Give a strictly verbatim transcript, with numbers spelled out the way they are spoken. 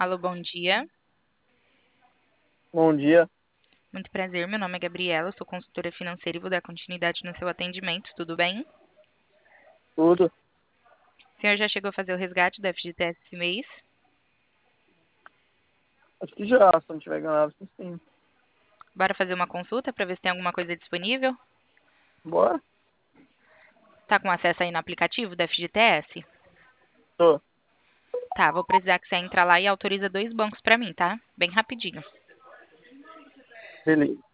Alô, bom dia. Bom dia, Muito prazer, meu nome é Gabriela, sou consultora financeira e vou dar continuidade no seu atendimento, tudo bem? tudo. O senhor já chegou a fazer o resgate do F G T S esse mês? Acho que já, se não tiver enganado, acho que sim. Bora fazer uma consulta para ver se tem alguma coisa disponível? Bora? Tá com acesso aí no aplicativo do F G T S? Tô. Tá, vou precisar que você entre lá e autoriza dois bancos para mim, tá? Bem rapidinho. Beleza.